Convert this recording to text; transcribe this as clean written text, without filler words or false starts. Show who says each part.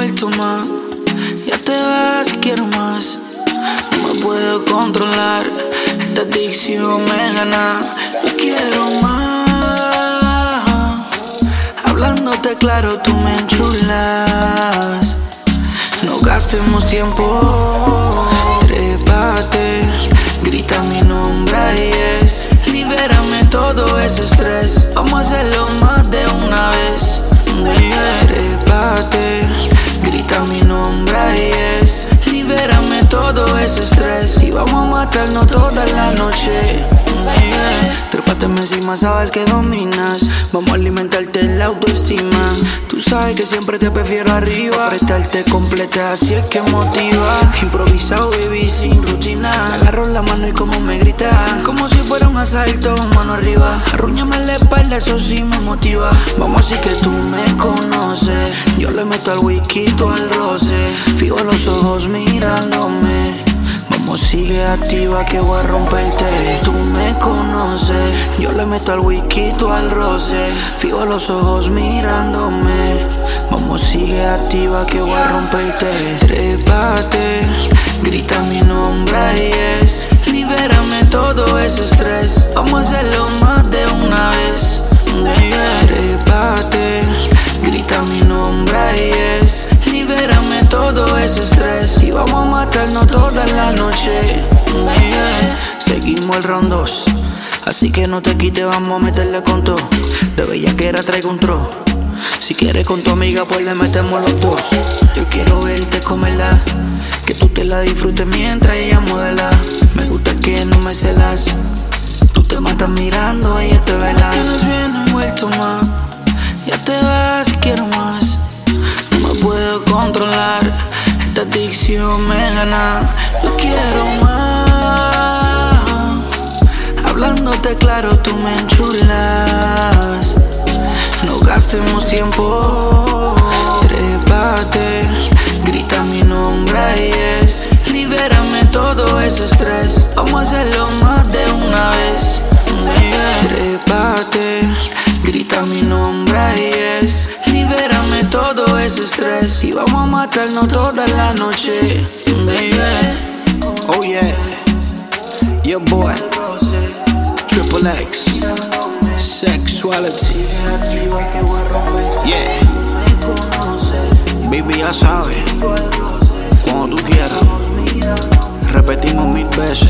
Speaker 1: vuelto más. Ya te vas y quiero más. No me puedo controlar. Esta adicción me gana. Yo quiero más. Hablándote claro, tú me enchulas. No gastemos tiempo. Trépate, grita mi nombre y es. Libérame todo ese estrés. Vamos a hacerlo más de una vez. Trépate, grita mi nombre y es. Libérame todo ese estrés. Y vamos a matarnos toda la noche. Trépateme encima, sabes que dominas. Vamos a alimentarte la autoestima. Tú sabes que siempre te prefiero arriba. Prestarte completa, así es que motiva. Improvisado, baby, sin rutina. Me agarro la mano y como me grita. Como si fuera un asalto, mano arriba. Arrúñame la espalda, eso sí me motiva. Vamos así que tú me conoces. Yo le meto al whisky, tú al roce. Fijo los ojos mirándome. Vamos, sigue activa que voy a romperte. Tú me conoces. Yo le meto al whisky, tú al roce. Fijo los ojos mirándome. Vamos, sigue activa que voy a romperte. Trépate, grita mi nombre y es. Libérame todo ese estrés. Vamos a hacerlo más de una vez. Trépate, grita mi nombre y es. Libérame todo ese estrés. Y vamos a matarnos toda la noche. Seguimos el round 2. Así que no te quites, vamos a meterle con todo. De bellaquera traigo un tro. Si quieres con tu amiga, pues le metemos los dos. Yo quiero verte comerla, que tú te la disfrutes mientras ella modela. Me gusta que no me celas. Tú te matas mirando, ella te vela. Tienes bien envuelto más. Ya te vas y quiero más. No me puedo controlar. Esta adicción me gana. Yo quiero más. Hablándote claro, tú me enchulas. No gastemos tiempo. Trépate, grita mi nombre y es. Libérame todo ese estrés. Vamos a hacerlo más de una vez. Trépate, grita mi nombre y es. Libérame todo ese estrés. Y vamos a matarnos toda la noche. Oh yeah, your boy Triple X Sexuality. Yeah, baby, ya sabes. Cuando tú quieras, repetimos 1000 veces.